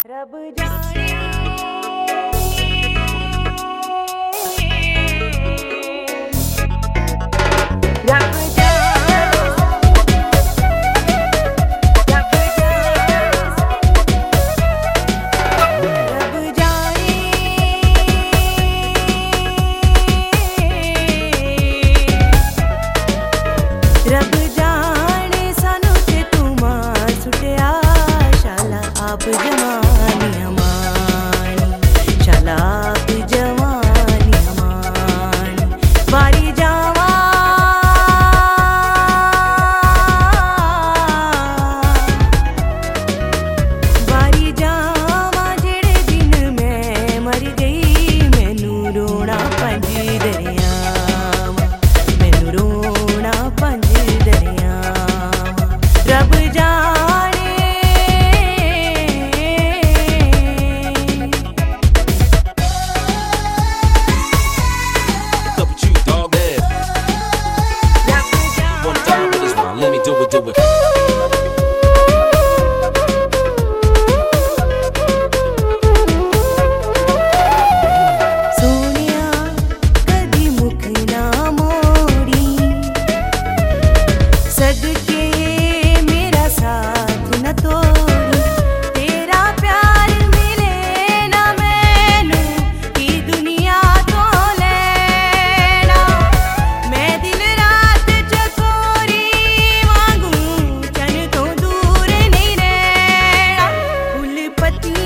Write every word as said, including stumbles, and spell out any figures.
रब जाने रब जाने रब जाने रब जाने रब जाने सानू ते तू मार सुटिया शाला आप जवानी हमारी शाला आप जवानी हमारी बारी जावा बारी जावा जेड़े दिन मैं मर गई मैनू रोना पंज दरियावां मैनू रोना पंज दरियावां रब जाने Let me do it, do it. Sonia कदी मुख ना मोड़ी सदके मेरा साथ न तोड़ी तेरा प्यार मिले ना मैनू की दुनिया तो लेना मैं दिन रात चकोरी वांगू चन तो दूर नहीं रहना फुल पत्ती